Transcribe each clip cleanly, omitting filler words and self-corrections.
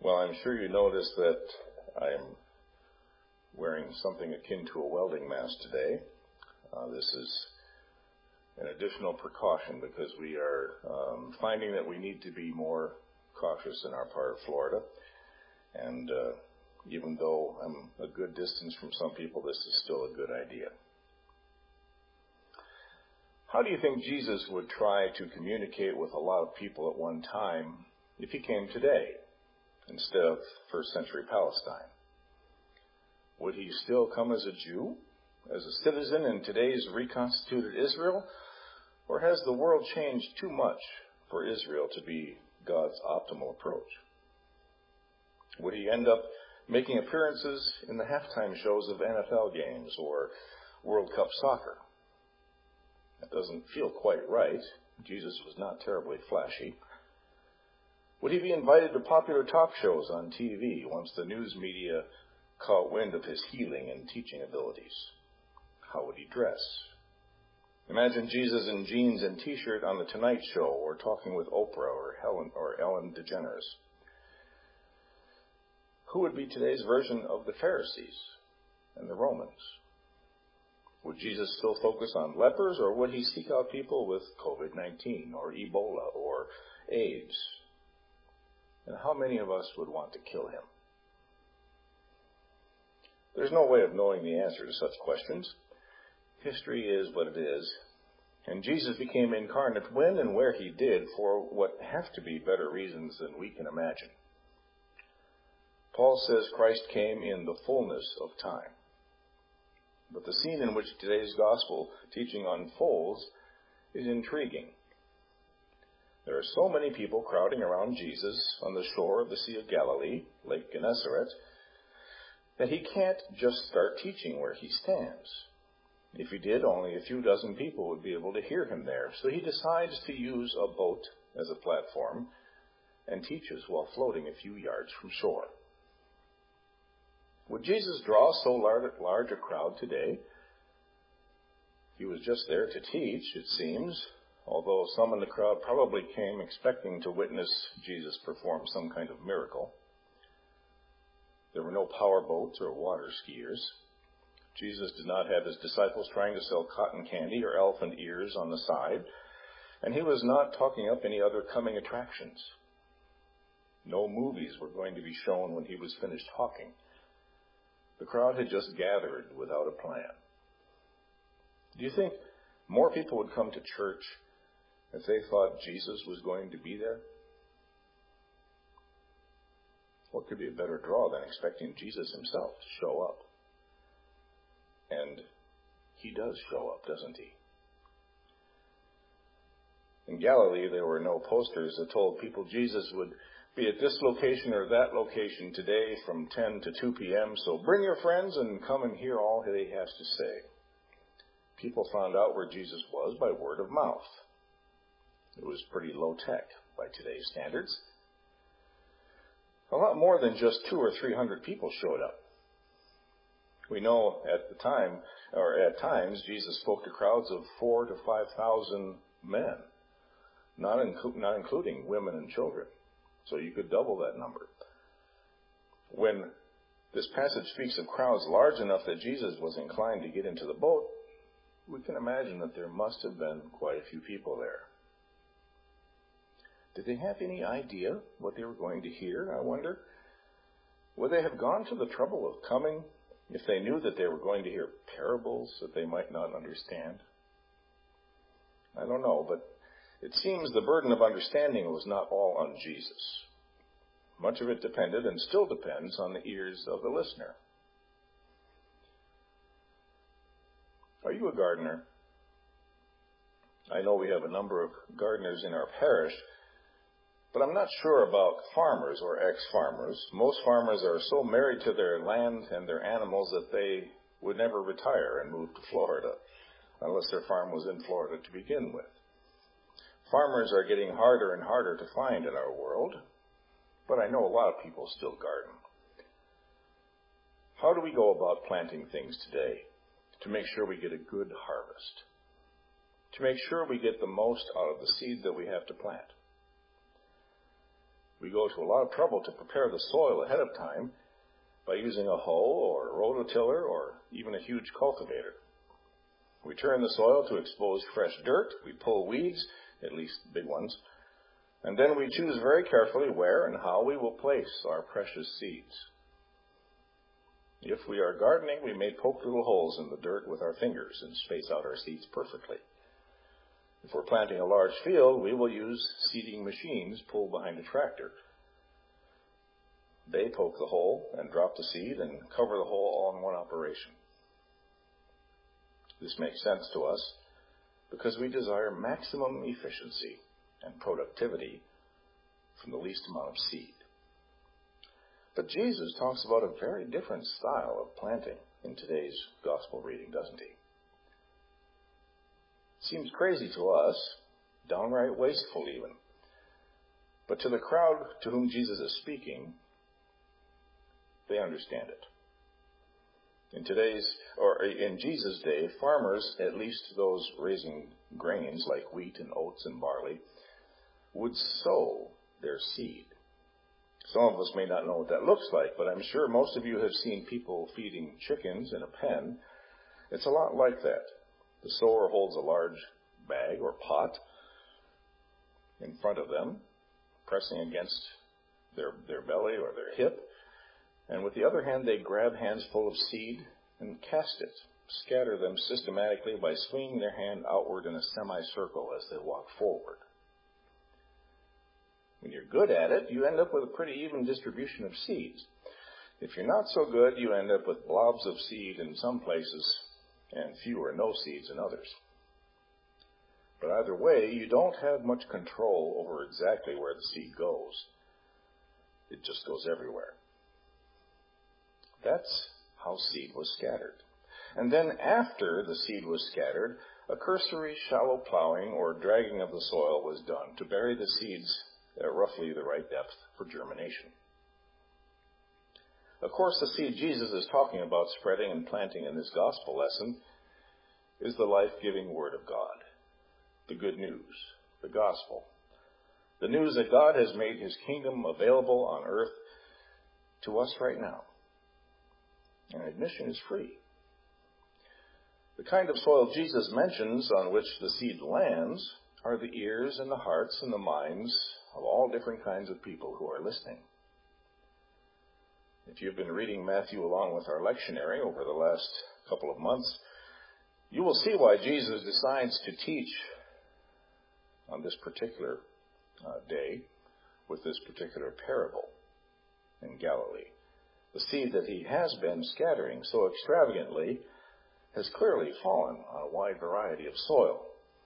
Well, I'm sure you noticed that I'm wearing something akin to a welding mask today. This is an additional precaution because we are finding that we need to be more cautious in our part of Florida. And even though I'm a good distance from some people, this is still a good idea. How do you think Jesus would try to communicate with a lot of people at one time if he came today instead of first century Palestine? Would he still come as a Jew, as a citizen in today's reconstituted Israel? Or has the world changed too much for Israel to be God's optimal approach? Would he end up making appearances in the halftime shows of NFL games or World Cup soccer? That doesn't feel quite right. Jesus was not terribly flashy. Would he be invited to popular talk shows on TV once the news media caught wind of his healing and teaching abilities? How would he dress? Imagine Jesus in jeans and t-shirt on The Tonight Show or talking with Oprah or Ellen DeGeneres. Who would be today's version of the Pharisees and the Romans? Would Jesus still focus on lepers, or would he seek out people with COVID-19 or Ebola or AIDS? And how many of us would want to kill him? There's no way of knowing the answer to such questions. History is what it is, and Jesus became incarnate when and where he did for what have to be better reasons than we can imagine. Paul says Christ came in the fullness of time. But the scene in which today's gospel teaching unfolds is intriguing. There are so many people crowding around Jesus on the shore of the Sea of Galilee, Lake Gennesaret, that he can't just start teaching where he stands. If he did, only a few dozen people would be able to hear him there. So he decides to use a boat as a platform and teaches while floating a few yards from shore. Would Jesus draw so large a crowd today? He was just there to teach, it seems, although some in the crowd probably came expecting to witness Jesus perform some kind of miracle. There were no power boats or water skiers. Jesus did not have his disciples trying to sell cotton candy or elephant ears on the side, and he was not talking up any other coming attractions. No movies were going to be shown when he was finished talking. The crowd had just gathered without a plan. Do you think more people would come to church if they thought Jesus was going to be there? What could be a better draw than expecting Jesus himself to show up? And he does show up, doesn't he? In Galilee, there were no posters that told people Jesus would be at this location or that location today from 10 to 2 p.m., so bring your friends and come and hear all that he has to say. People found out where Jesus was by word of mouth. It was pretty low-tech by today's standards. A lot more than just 200 or 300 people showed up. We know at the time, or at times, Jesus spoke to crowds of 4,000 to 5,000 men, not including women and children. So you could double that number. When this passage speaks of crowds large enough that Jesus was inclined to get into the boat, we can imagine that there must have been quite a few people there. Did they have any idea what they were going to hear, I wonder? Would they have gone to the trouble of coming if they knew that they were going to hear parables that they might not understand? I don't know, but it seems the burden of understanding was not all on Jesus. Much of it depended and still depends on the ears of the listener. Are you a gardener? I know we have a number of gardeners in our parish, but I'm not sure about farmers or ex-farmers. Most farmers are so married to their land and their animals that they would never retire and move to Florida, unless their farm was in Florida to begin with. Farmers are getting harder and harder to find in our world, but I know a lot of people still garden. How do we go about planting things today to make sure we get a good harvest? To make sure we get the most out of the seed that we have to plant? We go to a lot of trouble to prepare the soil ahead of time by using a hoe or a rototiller or even a huge cultivator. We turn the soil to expose fresh dirt. We pull weeds, at least big ones. And then we choose very carefully where and how we will place our precious seeds. If we are gardening, we may poke little holes in the dirt with our fingers and space out our seeds perfectly. If we're planting a large field, we will use seeding machines pulled behind a tractor. They poke the hole and drop the seed and cover the hole all in one operation. This makes sense to us because we desire maximum efficiency and productivity from the least amount of seed. But Jesus talks about a very different style of planting in today's gospel reading, doesn't he? Seems crazy to us, downright wasteful even. But to the crowd to whom Jesus is speaking, they understand it. In Jesus' day, farmers, at least those raising grains like wheat and oats and barley, would sow their seed. Some of us may not know what that looks like, but I'm sure most of you have seen people feeding chickens in a pen. It's a lot like that. The sower holds a large bag or pot in front of them, pressing against their belly or their hip, and with the other hand they grab hands full of seed and cast it, scatter them systematically by swinging their hand outward in a semicircle as they walk forward. When you're good at it, you end up with a pretty even distribution of seeds. If you're not so good, you end up with blobs of seed in some places and few or no seeds in others. But either way, you don't have much control over exactly where the seed goes. It just goes everywhere. That's how seed was scattered. And then after the seed was scattered, a cursory shallow plowing or dragging of the soil was done to bury the seeds at roughly the right depth for germination. Of course, the seed Jesus is talking about spreading and planting in this gospel lesson is the life-giving Word of God, the good news, the gospel, the news that God has made His kingdom available on earth to us right now. And admission is free. The kind of soil Jesus mentions on which the seed lands are the ears and the hearts and the minds of all different kinds of people who are listening. If you've been reading Matthew along with our lectionary over the last couple of months, you will see why Jesus decides to teach on this particular day with this particular parable in Galilee. The seed that he has been scattering so extravagantly has clearly fallen on a wide variety of soil.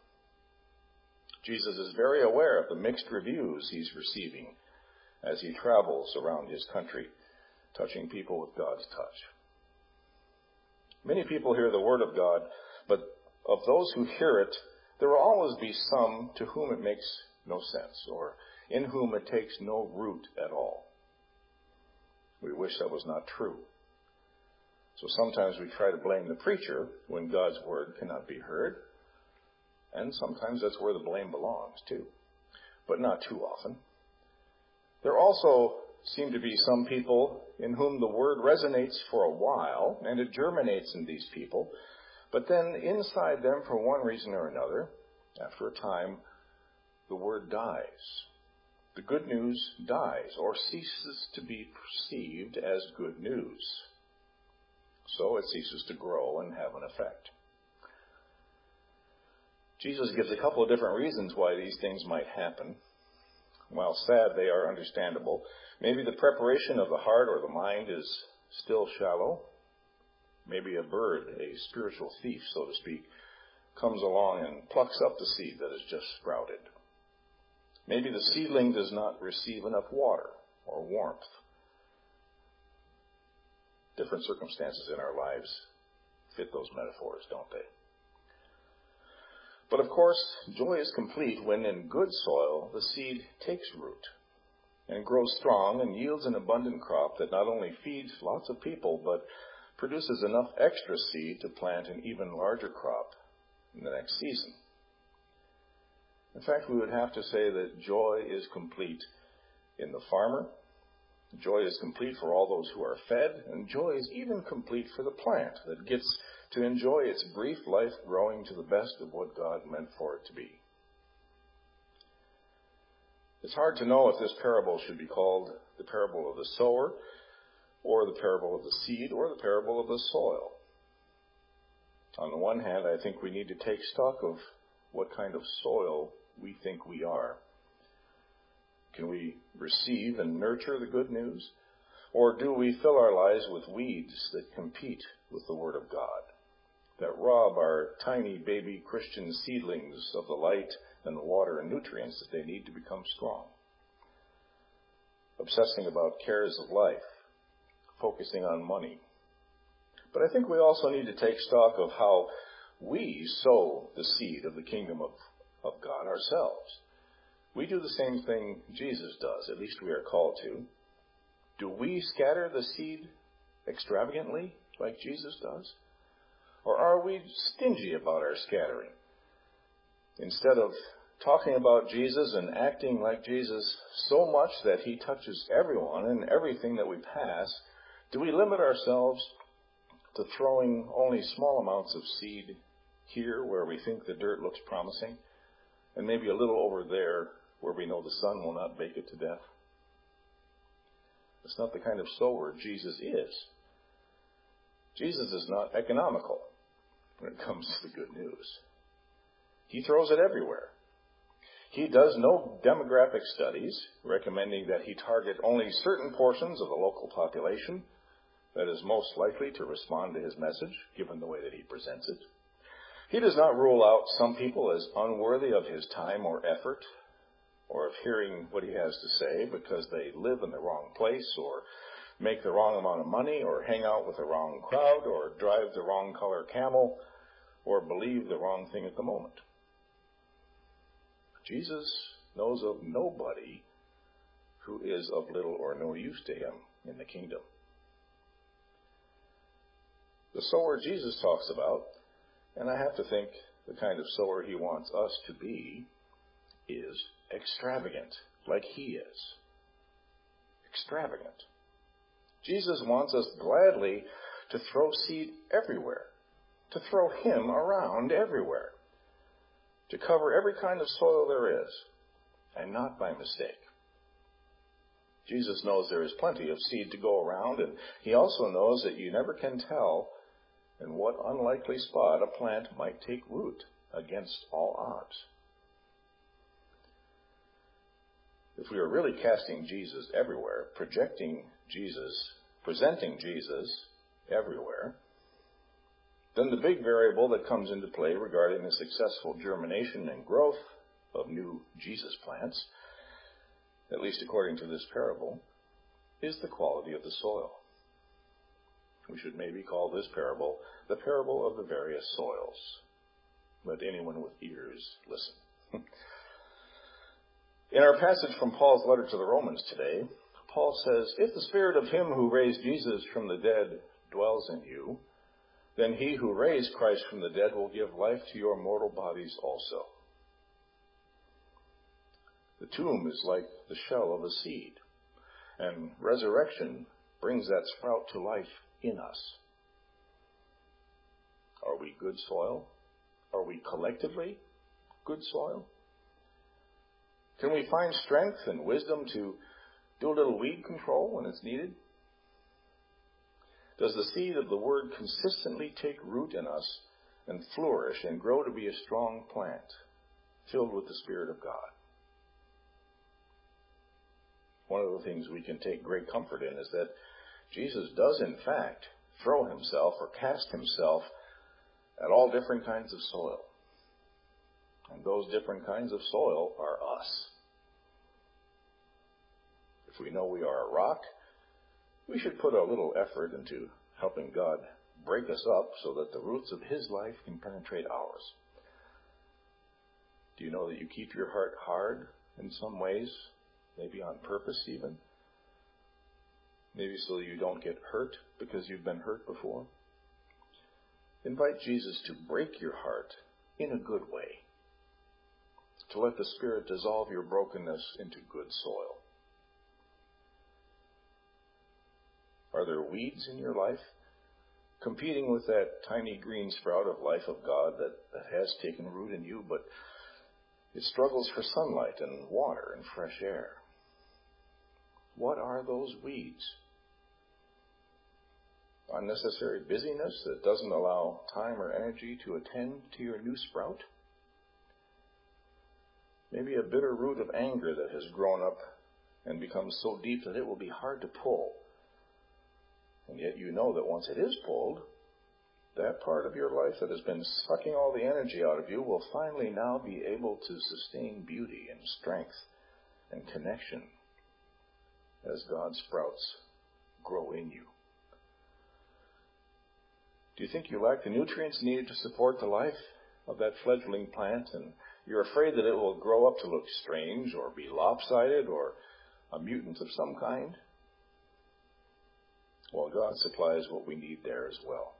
Jesus is very aware of the mixed reviews he's receiving as he travels around his country, touching people with God's touch. Many people hear the word of God, but of those who hear it, there will always be some to whom it makes no sense, or in whom it takes no root at all. We wish that was not true. So sometimes we try to blame the preacher when God's word cannot be heard, and sometimes that's where the blame belongs too, but not too often. There also seem to be some people in whom the word resonates for a while, and it germinates in these people, but then inside them, for one reason or another, after a time, the word dies. The good news dies or ceases to be perceived as good news. So it ceases to grow and have an effect. Jesus gives a couple of different reasons why these things might happen. While sad, they are understandable. Maybe the preparation of the heart or the mind is still shallow. Maybe a bird, a spiritual thief, so to speak, comes along and plucks up the seed that has just sprouted. Maybe the seedling does not receive enough water or warmth. Different circumstances in our lives fit those metaphors, don't they? But of course, joy is complete when in good soil the seed takes root and grows strong and yields an abundant crop that not only feeds lots of people, but produces enough extra seed to plant an even larger crop in the next season. In fact, we would have to say that joy is complete in the farmer. Joy is complete for all those who are fed, and joy is even complete for the plant that gets to enjoy its brief life growing to the best of what God meant for it to be. It's hard to know if this parable should be called the parable of the sower, or the parable of the seed, or the parable of the soil. On the one hand, I think we need to take stock of what kind of soil we think we are. Can we receive and nurture the good news? Or do we fill our lives with weeds that compete with the Word of God, that rob our tiny baby Christian seedlings of the light and the water and nutrients that they need to become strong? Obsessing about cares of life, focusing on money. But I think we also need to take stock of how we sow the seed of the kingdom of God ourselves. We do the same thing Jesus does, at least we are called to. Do we scatter the seed extravagantly like Jesus does? Or are we stingy about our scattering? Instead of talking about Jesus and acting like Jesus so much that he touches everyone and everything that we pass, do we limit ourselves to throwing only small amounts of seed here where we think the dirt looks promising, and maybe a little over there where we know the sun will not bake it to death? That's not the kind of sower Jesus is. Jesus is not economical when it comes to the good news. He throws it everywhere. He does no demographic studies recommending that he target only certain portions of the local population that is most likely to respond to his message, given the way that he presents it. He does not rule out some people as unworthy of his time or effort, or of hearing what he has to say because they live in the wrong place, or make the wrong amount of money, or hang out with the wrong crowd, or drive the wrong color camel, or believe the wrong thing at the moment. Jesus knows of nobody who is of little or no use to him in the kingdom. The sower Jesus talks about, and I have to think the kind of sower he wants us to be, is extravagant, like he is. Extravagant. Jesus wants us gladly to throw seed everywhere, to throw him around everywhere, to cover every kind of soil there is, and not by mistake. Jesus knows there is plenty of seed to go around, and he also knows that you never can tell in what unlikely spot a plant might take root against all odds. If we are really casting Jesus everywhere, presenting Jesus everywhere, then the big variable that comes into play regarding the successful germination and growth of new Jesus plants, at least according to this parable, is the quality of the soil. We should maybe call this parable the parable of the various soils. Let anyone with ears listen. In our passage from Paul's letter to the Romans today, Paul says, "If the spirit of him who raised Jesus from the dead dwells in you, then he who raised Christ from the dead will give life to your mortal bodies also." The tomb is like the shell of a seed, and resurrection brings that sprout to life in us. Are we good soil? Are we collectively good soil? Can we find strength and wisdom to do a little weed control when it's needed? Does the seed of the Word consistently take root in us and flourish and grow to be a strong plant filled with the Spirit of God? One of the things we can take great comfort in is that Jesus does, in fact, throw himself or cast himself at all different kinds of soil. And those different kinds of soil are us. If we know we are a rock, we should put a little effort into helping God break us up so that the roots of his life can penetrate ours. Do you know that you keep your heart hard in some ways, maybe on purpose even? Maybe so you don't get hurt because you've been hurt before? Invite Jesus to break your heart in a good way, to let the Spirit dissolve your brokenness into good soil. Are there weeds in your life, competing with that tiny green sprout of life of God that has taken root in you, but it struggles for sunlight and water and fresh air? What are those weeds? Unnecessary busyness that doesn't allow time or energy to attend to your new sprout? Maybe a bitter root of anger that has grown up and become so deep that it will be hard to pull. And yet you know that once it is pulled, that part of your life that has been sucking all the energy out of you will finally now be able to sustain beauty and strength and connection as God's sprouts grow in you. Do you think you lack the nutrients needed to support the life of that fledgling plant, and you're afraid that it will grow up to look strange or be lopsided or a mutant of some kind? Well, God supplies what we need there as well.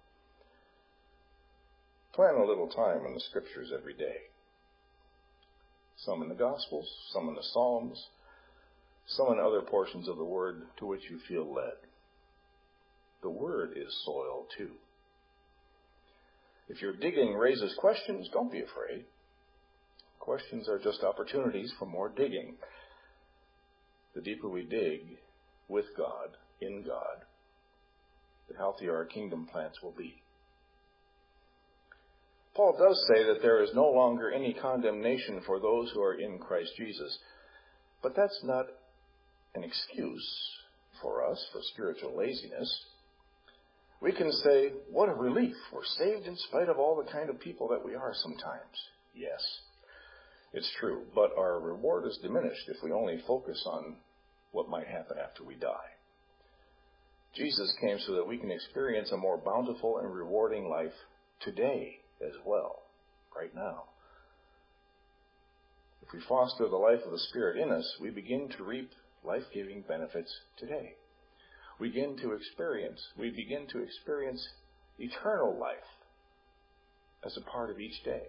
Plan a little time in the Scriptures every day. Some in the Gospels, some in the Psalms, some in other portions of the Word to which you feel led. The Word is soil too. If your digging raises questions, don't be afraid. Questions are just opportunities for more digging. The deeper we dig with God, in God, the healthier our kingdom plants will be. Paul does say that there is no longer any condemnation for those who are in Christ Jesus. But that's not an excuse for us for spiritual laziness. We can say, what a relief. We're saved in spite of all the kind of people that we are sometimes. Yes, it's true. But our reward is diminished if we only focus on what might happen after we die. Jesus came so that we can experience a more bountiful and rewarding life today as well, right now. If we foster the life of the Spirit in us, we begin to reap life-giving benefits today. We begin to experience eternal life as a part of each day.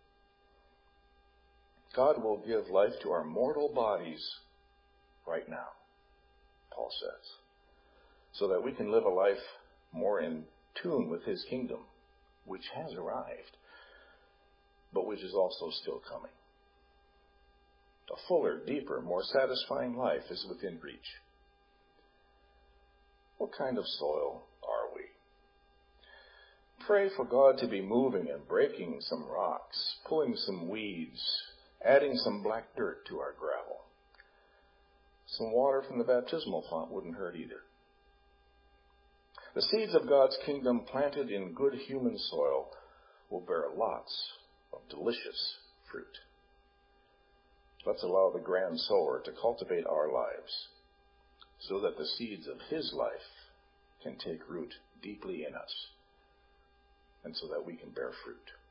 God will give life to our mortal bodies right now, Paul says, so that we can live a life more in tune with His kingdom, which has arrived, but which is also still coming. A fuller, deeper, more satisfying life is within reach. What kind of soil are we? Pray for God to be moving and breaking some rocks, pulling some weeds, adding some black dirt to our gravel. Some water from the baptismal font wouldn't hurt either. The seeds of God's kingdom planted in good human soil will bear lots of delicious fruit. Let's allow the grand sower to cultivate our lives so that the seeds of His life can take root deeply in us and so that we can bear fruit.